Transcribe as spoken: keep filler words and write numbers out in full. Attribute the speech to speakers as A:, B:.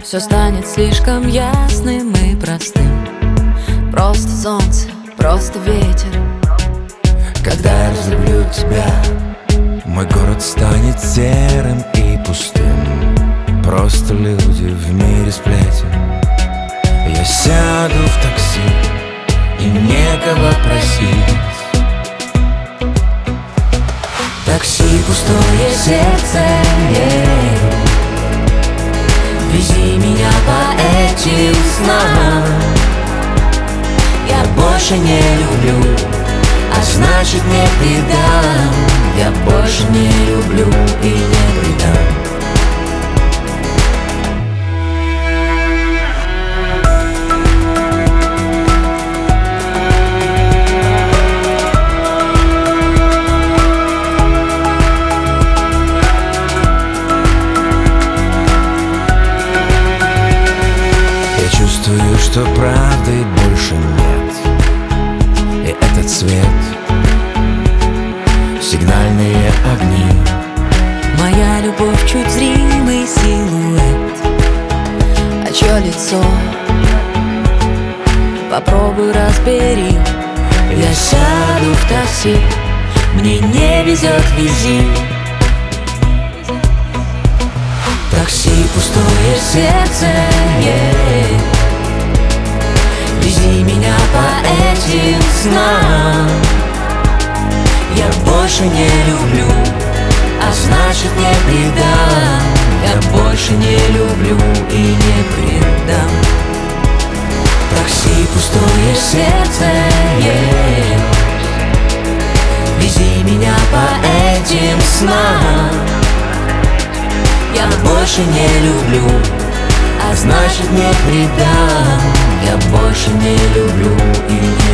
A: все станет слишком ясным и простым. Просто солнце, просто ветер.
B: Когда я разлюблю тебя, мой город станет серым и пустым. Просто люди в мире сплетен. Я сяду в такси и некого просить.
A: Такси, пустое сердце, yeah. Вези меня по этим снам. Я больше не люблю, а значит не предам. Я больше не люблю и не предам.
B: Чувствую, что правды больше нет. И этот свет, сигнальные огни.
A: Моя любовь чуть зримый силуэт. А чье лицо? Попробуй разбери. Я сяду в такси, мне не везет, вези. Такси, пустое сердце, yeah. Вези меня по этим снам. Я больше не люблю, а значит не предам. Я больше не люблю и не предам. Такси, пустое сердце, yeah. Вези меня по этим снам. Я больше не люблю, а значит не предам. Я больше не люблю и не